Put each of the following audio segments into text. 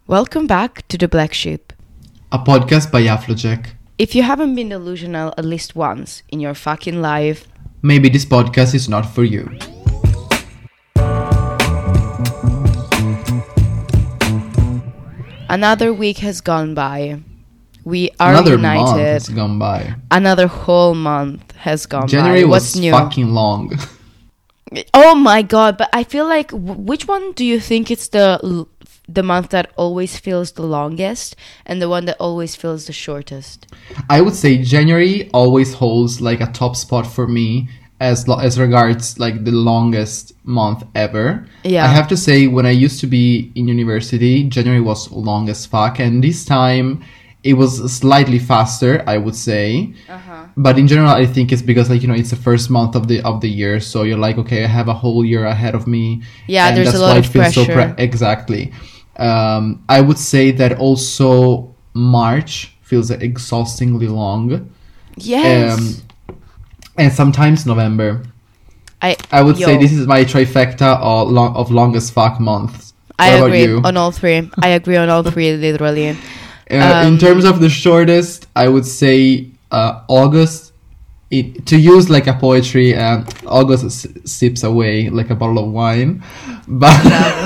Welcome back to The Black Sheep, a podcast by Afrojack. If you haven't been delusional at least once in your fucking life, maybe this podcast is not for you. Another week has gone by. We are Another united. month has gone by. Another whole month has gone January by. was fucking long. Oh my god, but I feel like which one do you think it's the month that always feels the longest and the one that always feels the shortest? I would say January always holds like a top spot for me as regards like the longest month ever. Yeah. I have to say, when I used to be in university, January was long as fuck, and this time it was slightly faster, I would say. But in general, I think it's because, like, you know, it's the first month of the year, so you're like, okay, I have a whole year ahead of me. Yeah, and there's that's a lot why of it feels pressure. Exactly. I would say that also March feels exhaustingly long. Yes. And sometimes November. I would say Yo. this is my trifecta of longest fuck months. I What about agree you? on all three. I agree on all three, literally. In terms of the shortest, I would say August. To use like a poetry, August sips away like a bottle of wine. But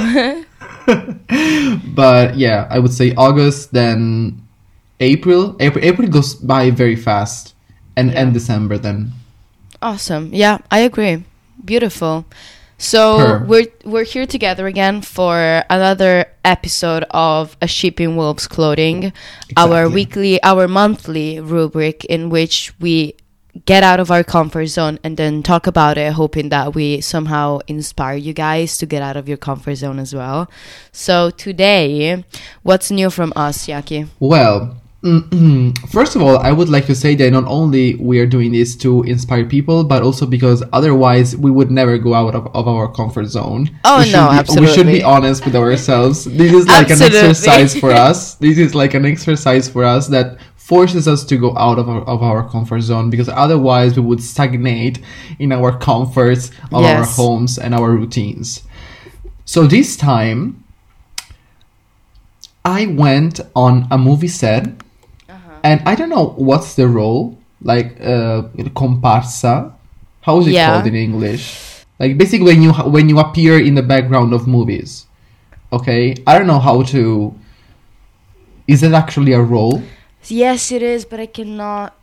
but yeah, I would say August, then April. April goes by very fast, and December then. Awesome. Yeah, I agree. Beautiful. So Her. we're here together again for another episode of A Sheep in Wolf's Clothing, our monthly rubric in which we get out of our comfort zone and then talk about it, hoping that we somehow inspire you guys to get out of your comfort zone as well. So today, what's new from us, Yaki? Well, first of all, I would like to say that not only we are doing this to inspire people, but also because otherwise we would never go out of our comfort zone. Absolutely. We should be honest with ourselves. This is like an exercise for us. This is like an exercise for us that forces us to go out of our comfort zone, because otherwise we would stagnate in our comforts of our homes and our routines. So this time, I went on a movie set. And I don't know what's the role, like comparsa. How is it called in English? Like basically when you appear in the background of movies. Okay, I don't know how to. Is it actually a role? Yes, it is, but I cannot.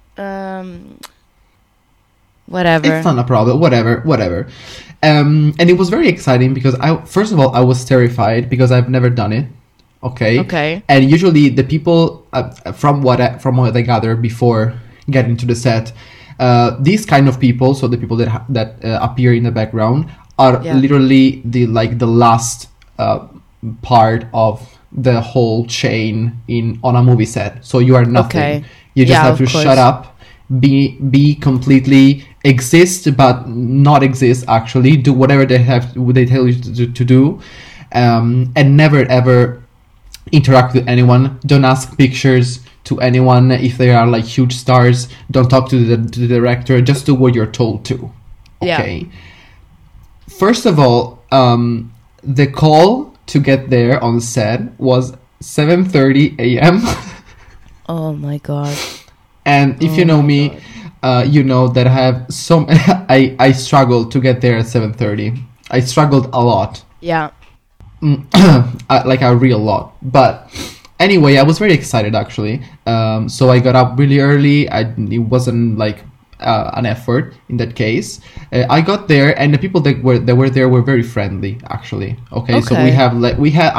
Whatever. It's not a problem. Whatever. And it was very exciting because first of all I was terrified because I've never done it. Okay. And usually the people, from what I gather before getting to the set, these kind of people, so the people that appear in the background, are literally the last part of the whole chain on a movie set. So you are nothing. Okay. You just have to shut up, be completely exist but not exist. Actually, do whatever they tell you to do, and never ever interact with anyone. Don't ask pictures to anyone if they are like huge stars. Don't talk to the director. Just do what you're told to. Okay. Yeah. First of all, the call to get there on set was 7:30 a.m. Oh my god. And if you know me, you know that I have I struggled to get there at 7:30. I struggled a lot. Yeah. Like a real lot. But anyway, I was very excited actually. So I got up really early. It wasn't like an effort in that case. I got there, and the people that were there were very friendly actually. Okay. So we had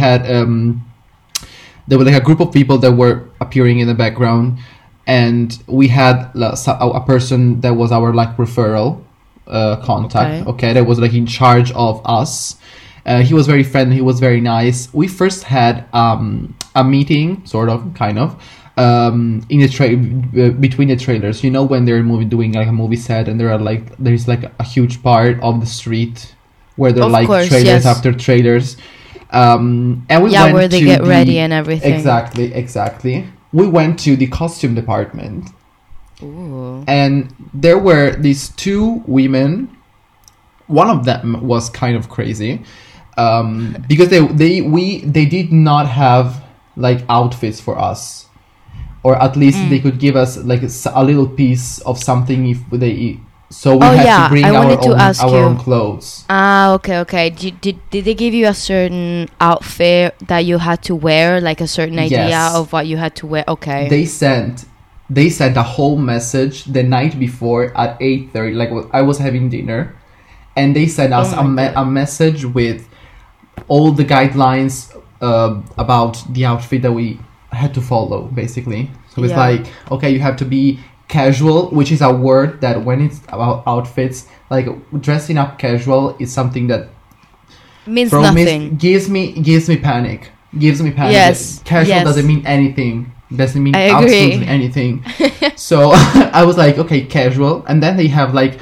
there were like a group of people that were appearing in the background, and we had a person that was our like referral contact. Okay, that was like in charge of us. He was very friendly. He was very nice. We first had a meeting, kind of, in the between the trailers. You know, when they're doing like a movie set, and there's like a huge part of the street where they're trailers after trailers. And we went where they get ready and everything. Exactly. We went to the costume department. Ooh. And there were these two women. One of them was kind of crazy. because they did not have like outfits for us, or at least they could give us like a little piece of something if they. So we had to bring our own clothes. Okay. Did they give you a certain outfit that you had to wear, like a certain idea of what you had to wear? Okay. They sent a whole message the night before at 8:30. Like I was having dinner, and they sent us a message with all the guidelines about the outfit that we had to follow, basically. So it's like, okay, you have to be casual, which is a word that when it's about outfits, like dressing up casual is something that means nothing. Gives me panic. Yes. Casual doesn't mean anything. Doesn't mean absolutely anything. So I was like, okay, casual. And then they have like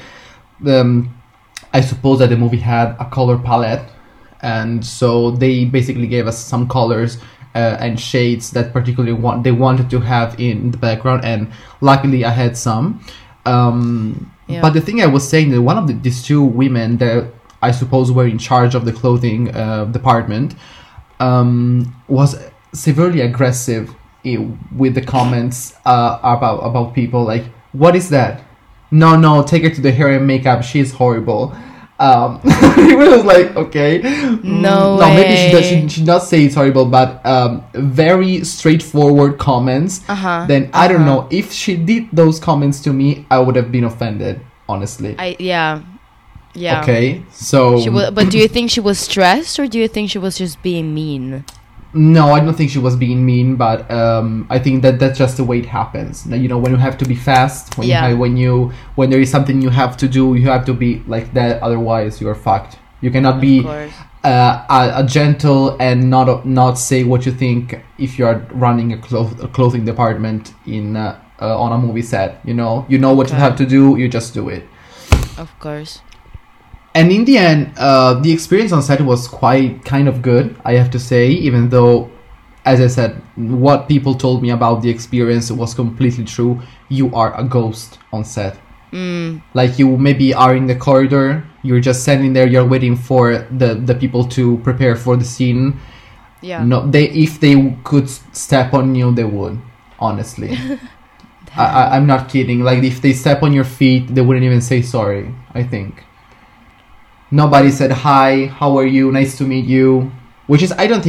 I suppose that the movie had a color palette, and so they basically gave us some colors and shades that particularly they wanted to have in the background, and luckily I had some. But the thing I was saying, that one of these two women that I suppose were in charge of the clothing department was severely aggressive with the comments about people, like, what is that? No, take her to the hair and makeup, she's horrible. It was like, okay, no, maybe she should not say it's horrible, but very straightforward comments. Then I don't know, if she did those comments to me, I would have been offended, honestly. Yeah. Okay, so but do you think she was stressed, or do you think she was just being mean? No, I don't think she was being mean, but I think that's just the way it happens. You know, when you have to be fast, when there is something you have to do, you have to be like that. Otherwise, you're fucked. You cannot be a gentle and not say what you think if you are running a clothing department in on a movie set. You know what you have to do. You just do it. Of course. And in the end, the experience on set was kind of good, I have to say, even though, as I said, what people told me about the experience was completely true. You are a ghost on set. Like, you maybe are in the corridor, you're just standing there, you're waiting for the people to prepare for the scene. Yeah. No, if they could step on you, they would, honestly. I'm not kidding. Like, if they step on your feet, they wouldn't even say sorry, I think. Nobody said, hi, how are you, nice to meet you. Which is, I don't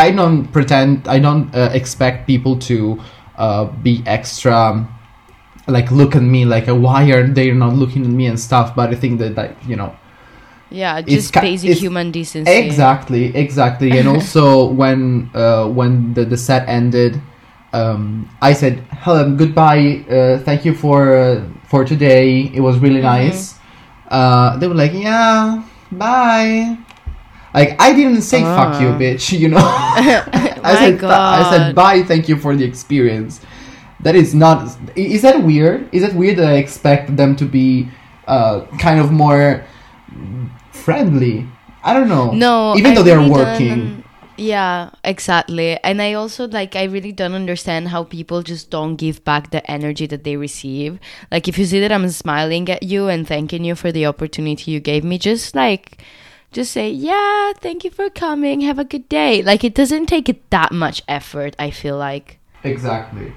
expect people to be extra, like, look at me, like, why are they not looking at me and stuff. But I think that you know. Yeah, just basic human decency. Exactly. And also, when the set ended, I said, hello, goodbye, thank you for today, it was really nice. They were like, yeah, bye. Like, I didn't say fuck you, bitch, you know. I said bye, thank you for the experience. That is not. Is that weird? Is it weird that I expect them to be kind of more friendly? I don't know. No, even though they're working. Yeah, exactly. And I also, like, I really don't understand how people just don't give back the energy that they receive. Like, if you see that I'm smiling at you and thanking you for the opportunity you gave me, just say, yeah, thank you for coming, have a good day. Like, it doesn't take it that much effort, I feel like. Exactly.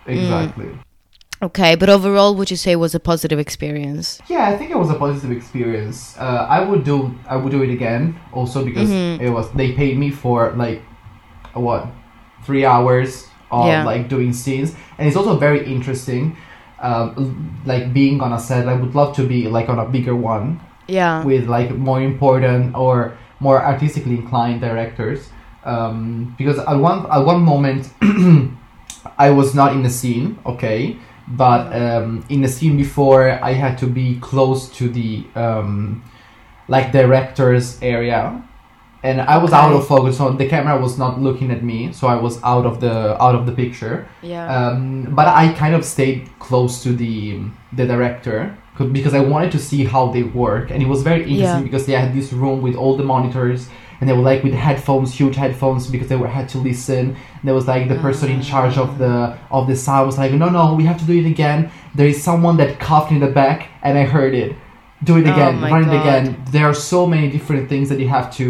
Okay, but overall, would you say it was a positive experience? Yeah, I think it was a positive experience. I would do it again, also because they paid me for 3 hours of like doing scenes, and it's also very interesting. Like, being on a set, I would love to be like on a bigger one. Yeah. With like more important or more artistically inclined directors, because at one moment I was not in the scene, okay. But in the scene before, I had to be close to the director's area, and I was out of focus, so the camera was not looking at me, so I was out of the picture. Yeah. But I kind of stayed close to the director because I wanted to see how they work, and it was very interesting because they had this room with all the monitors. And they were like with headphones, huge headphones, because they had to listen. And there was like the person in charge of the sound was like, no, we have to do it again. There is someone that coughed in the back, and I heard it. Do it again, run it again. There are so many different things that you have to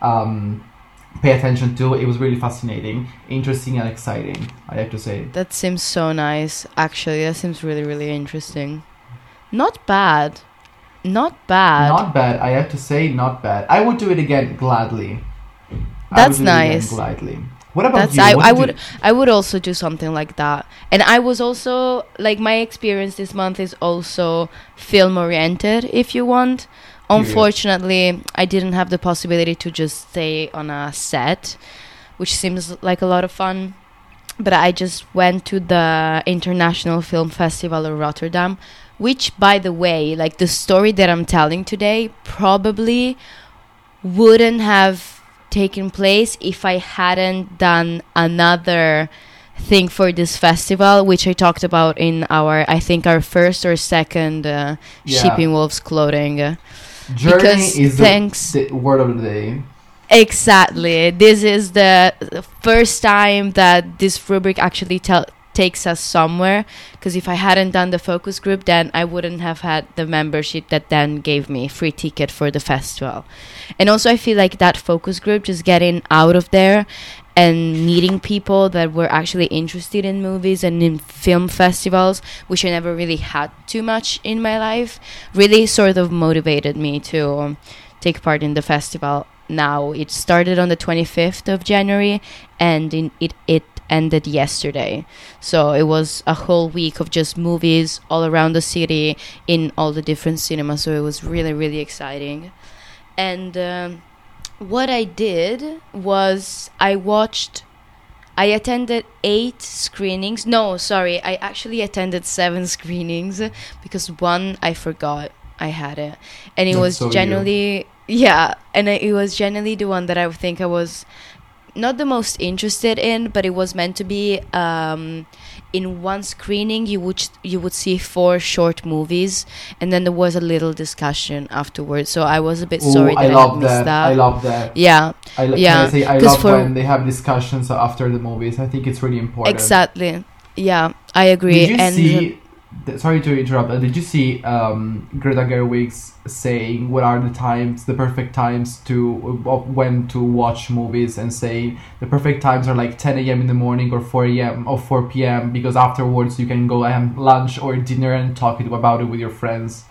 pay attention to. It was really fascinating, interesting, and exciting, I have to say. That seems so nice. Actually, that seems really, really interesting. Not bad. Not bad. Not bad. I have to say, not bad. I would do it again gladly. That's nice. Gladly. What about you? I would also do something like that. And I was also like, my experience this month is also film oriented, if you want. Unfortunately, I didn't have the possibility to just stay on a set, which seems like a lot of fun. But I just went to the International Film Festival of Rotterdam, which, by the way, like the story that I'm telling today probably wouldn't have taken place if I hadn't done another thing for this festival, which I talked about in our first or second Shipping Wolves Clothing. Journey is the word of the day. Exactly. This is the first time that this rubric actually takes us somewhere, because if I hadn't done the focus group, then I wouldn't have had the membership that then gave me free ticket for the festival. And also I feel like that focus group, just getting out of there and meeting people that were actually interested in movies and in film festivals, which I never really had too much in my life, really sort of motivated me to take part in the festival. Now it started on the 25th of January and it ended yesterday. So it was a whole week of just movies all around the city in all the different cinemas. So it was really, really exciting. And what I did was I attended 8 screenings. No, sorry, I actually attended 7 screenings because one I forgot I had it. And it was generally... Yeah, and it was generally the one that I think I was not the most interested in, but it was meant to be in one screening you would see 4 short movies, and then there was a little discussion afterwards. So I was a bit sorry that I missed that. I love that. Yeah. I love when they have discussions after the movies. I think it's really important. Exactly. Yeah, I agree. Did you see... Sorry to interrupt. Did you see Greta Gerwig's saying what are the perfect times when to watch movies, and say the perfect times are like 10 a.m. in the morning or 4 a.m. or 4 p.m. because afterwards you can go have lunch or dinner and talk about it with your friends.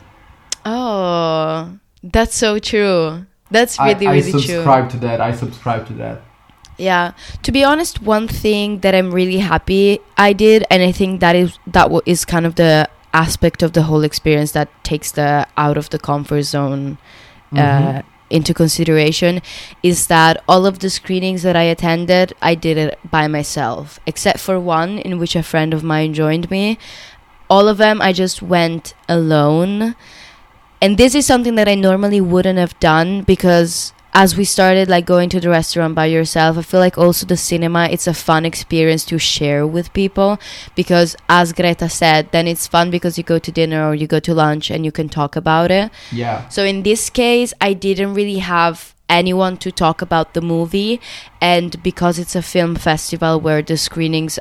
Oh, that's so true. That's really, really true. I subscribe to that. Yeah, to be honest, one thing that I'm really happy I did, and I think that is kind of the aspect of the whole experience that takes the out of the comfort zone into consideration, is that all of the screenings that I attended, I did it by myself, except for one in which a friend of mine joined me. All of them, I just went alone. And this is something that I normally wouldn't have done, because as we started like going to the restaurant by yourself, I feel like also the cinema, it's a fun experience to share with people, because as Greta said, then it's fun because you go to dinner or you go to lunch and you can talk about it. Yeah. So in this case, I didn't really have anyone to talk about the movie, and because it's a film festival where the screenings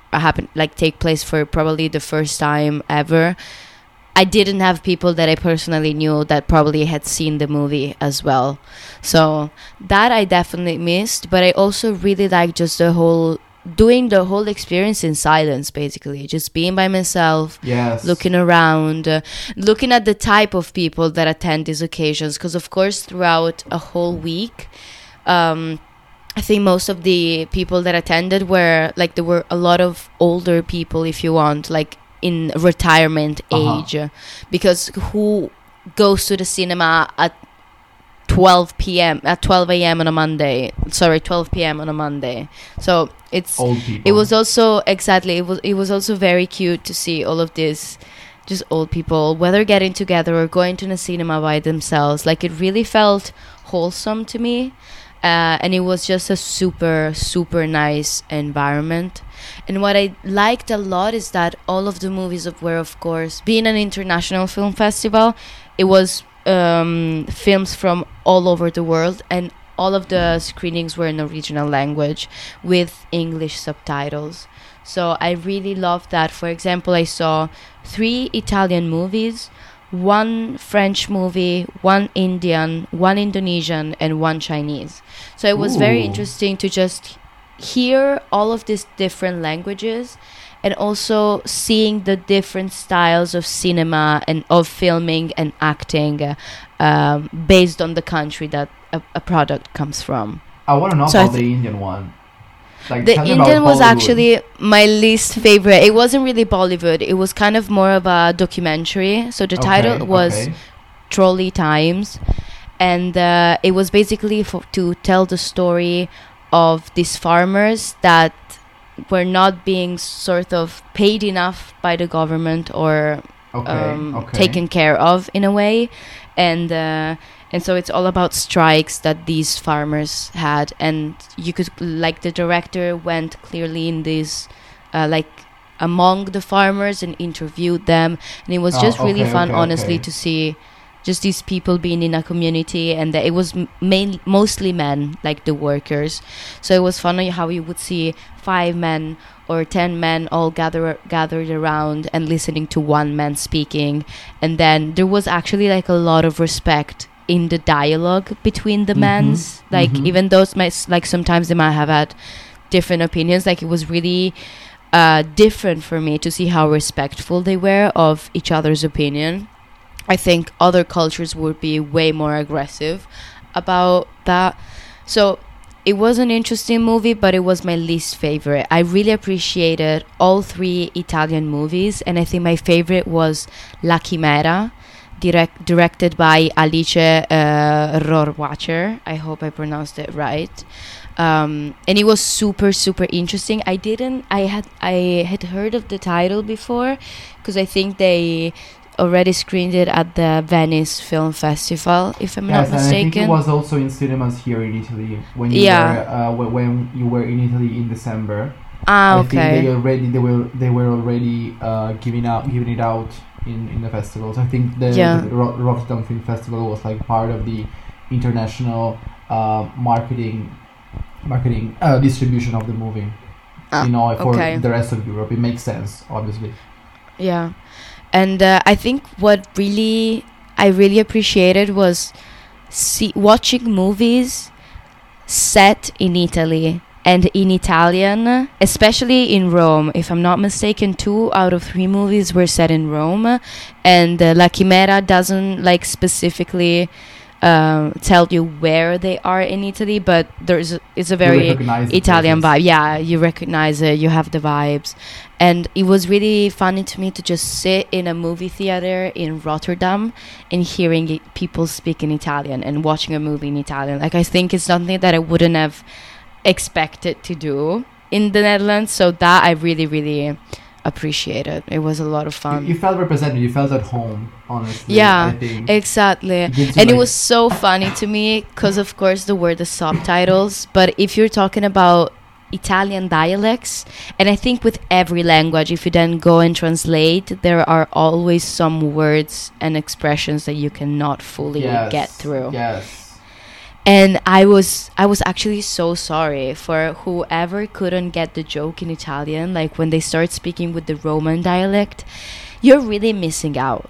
take place for probably the first time ever, I didn't have people that I personally knew that probably had seen the movie as well. So that I definitely missed, but I also really liked just doing the whole experience in silence, basically. Just being by myself, looking around, looking at the type of people that attend these occasions. Because, of course, throughout a whole week, I think most of the people that attended there were a lot of older people, if you want, like in retirement age, because who goes to the cinema at 12 a.m. on a Monday? Sorry, 12 p.m. on a Monday. So it's old people. It was also it was also very cute to see all of this, just old people, whether getting together or going to the cinema by themselves. Like, it really felt wholesome to me. And it was just a super, super nice environment. And what I liked a lot is that all of the movies were, of course, being an international film festival, it was films from all over the world, and all of the screenings were in original language with English subtitles. So I really loved that. For example, I saw 3 Italian movies, one French movie, one Indian, one Indonesian, and one Chinese. So it was very interesting to just hear all of these different languages, and also seeing the different styles of cinema and of filming and acting based on the country that a product comes from. I want to know about the Indian one. Like, the Indian was actually my least favorite. It wasn't really Bollywood. It was kind of more of a documentary. So the title was Trolley Times. And it was basically to tell the story of these farmers that were not being sort of paid enough by the government or taken care of in a way. And so it's all about strikes that these farmers had, and you could, like, the director went clearly in this like among the farmers and interviewed them, and it was just really fun, honestly, to see just these people being in a community, and that it was mostly men, like the workers. So it was funny how you would see 5 men or 10 men all gathered around and listening to one man speaking, and then there was actually like a lot of respect in the dialogue between the men's, like even those like sometimes they might have had different opinions, like it was really different for me to see how respectful they were of each other's opinion. I think other cultures would be way more aggressive about that. So it was an interesting movie, but it was my least favorite. I really appreciated all 3 Italian movies, and I think my favorite was La Chimera, directed by Alice Rohrwacher. I hope I pronounced it right. And it was super, super interesting. I had heard of the title before, because I think they already screened it at the Venice Film Festival, if I'm not mistaken. And I think it was also in cinemas here in Italy when you were in Italy in December. I think they were already giving it out in the festivals. I think the Rotterdam Film Festival was like part of the international marketing distribution of the movie. For the rest of Europe, it makes sense, obviously. Yeah. And I think what I really appreciated was watching movies set in Italy and in Italian, especially in Rome. If I'm not mistaken, 2 out of 3 movies were set in Rome, and La Chimera doesn't like specifically tell you where they are in Italy, but it's a very Italian vibe. Yeah, you recognize it, you have the vibes. And it was really funny to me to just sit in a movie theater in Rotterdam and hearing people speak in Italian and watching a movie in Italian. Like, I think it's something that I wouldn't have expected to do in the Netherlands. So that I really, really appreciated. It was a lot of fun. You felt represented. You felt at home, honestly. Yeah, I think. Exactly. And it was so funny to me because, of course, there were the subtitles. But if you're talking about Italian dialects, and I think with every language, if you then go and translate, there are always some words and expressions that you cannot fully get through. Yes. And I was actually so sorry for whoever couldn't get the joke in Italian. Like, when they start speaking with the Roman dialect, you're really missing out.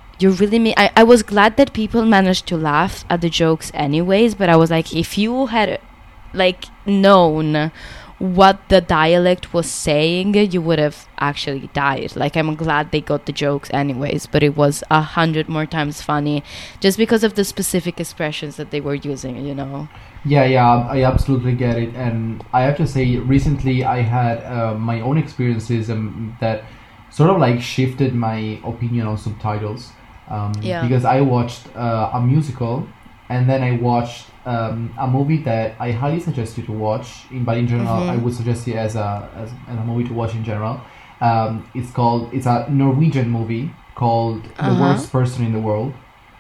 I was glad that people managed to laugh at the jokes anyways, but I was like, if you had like known what the dialect was saying, you would have actually died. Like, I'm glad they got the jokes anyways, but it was 100 more times funny just because of the specific expressions that they were using, Yeah, I absolutely get it. And I have to say, recently I had my own experiences that sort of like shifted my opinion on subtitles. Because I watched a musical, and then I watched a movie that I highly suggest you to watch. But in general, I would suggest it as a movie to watch in general. It's a Norwegian movie called The Worst Person in the World.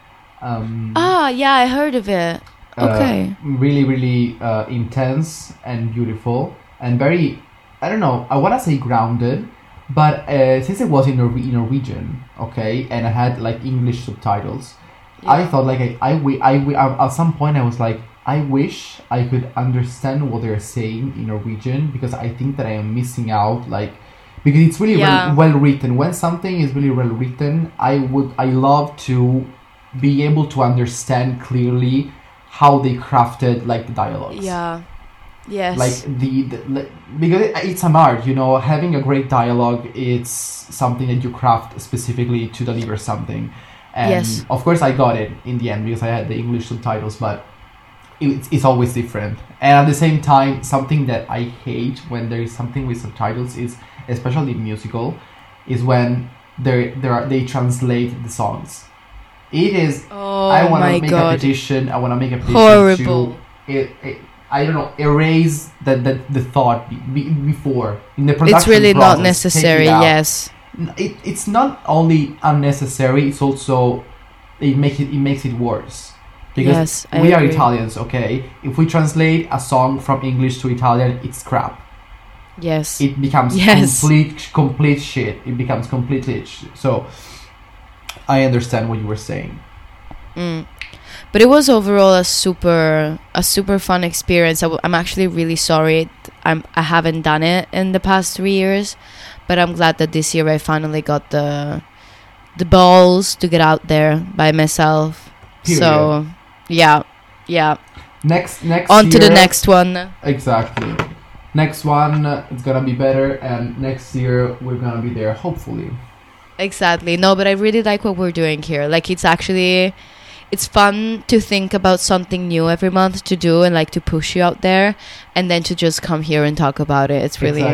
I heard of it. Okay. Really, really intense and beautiful, and very, I don't know, I want to say grounded, but since it was in Norwegian, okay, and I had like English subtitles, I thought like I at some point I was like, I wish I could understand what they're saying in Norwegian, because I think that I am missing out like because it's really Yeah. well written. When something is really well written, I love to be able to understand clearly how they crafted like the dialogues. Yeah. Yes. Like because it's an art, you know, having a great dialogue, it's something that you craft specifically to deliver something. And Yes. of course I got it in the end because I had the English subtitles, but it's always different. And at the same time, something that I hate when there is something with subtitles is, especially musical, is when they translate the songs. It is. Oh I want my to make God. a petition. I want to make a petition Horrible. to I don't know, erase the thought before in the production. It's really not process, necessary. take it out. Yes. It's not only unnecessary. It's also it makes it worse. Because Yes, I we are agree. Italians, okay? If we translate a song from English to Italian, it's crap. Yes. It becomes Yes. complete shit. It becomes completely so. I understand what you were saying. But it was overall a super fun experience. I'm actually really sorry I haven't done it in the past 3 years, but I'm glad that this year I finally got the balls to get out there by myself. Period. So yeah. Next On to the year- next one. Exactly. Next one, it's gonna be better, and next year we're gonna be there, hopefully. Exactly. No, but I really like what we're doing here. Like, it's fun to think about something new every month to do and like to push you out there, and then to just come here and talk about it. It's really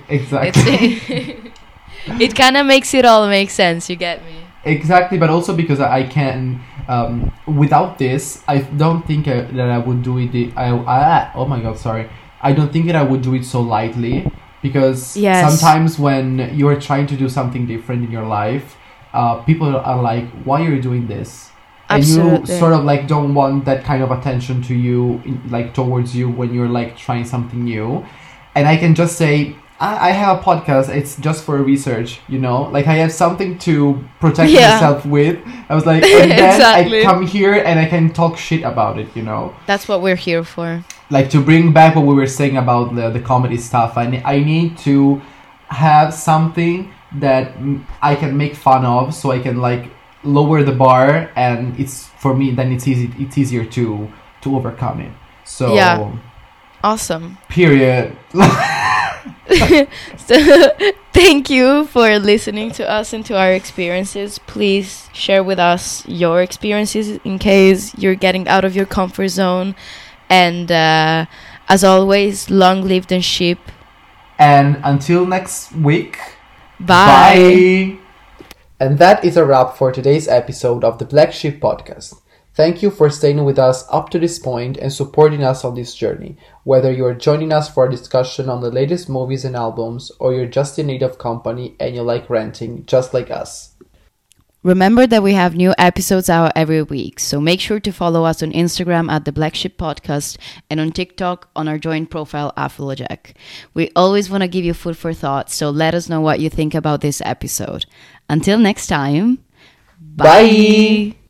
Exactly. it kind of makes it all make sense. You get me? Exactly, but also because I can, without this, I don't think that I would do it. Oh my god, sorry. I don't think that I would do it so lightly, because Yes. sometimes when you're trying to do something different in your life, people are like, "Why are you doing this?" And you Absolutely. sort of like don't want that kind of attention to you, like towards you when you're like trying something new. And I can just say, I have a podcast. It's just for research, you know. Like I have something to protect Yeah. myself with. I was like, and then Exactly. I come here and I can talk shit about it, you know. That's what we're here for. Like to bring back what we were saying about the comedy stuff. I need to have something that I can make fun of, so I can like lower the bar, and it's for me. Then it's easier to overcome it. So Yeah. Awesome. period. So, thank you for listening to us and to our experiences. Please share with us your experiences in case you're getting out of your comfort zone. And as always, long live the sheep. And until next week, Bye. And that is a wrap for today's episode of the Black Sheep Podcast. Thank you for staying with us up to this point and supporting us on this journey. Whether you are joining us for a discussion on the latest movies and albums, or you're just in need of company and you like ranting just like us. Remember that we have new episodes out every week, so make sure to follow us on Instagram at The Black Sheep Podcast and on TikTok on our joint profile Afrojack. We always want to give you food for thought, so let us know what you think about this episode. Until next time, bye. Bye.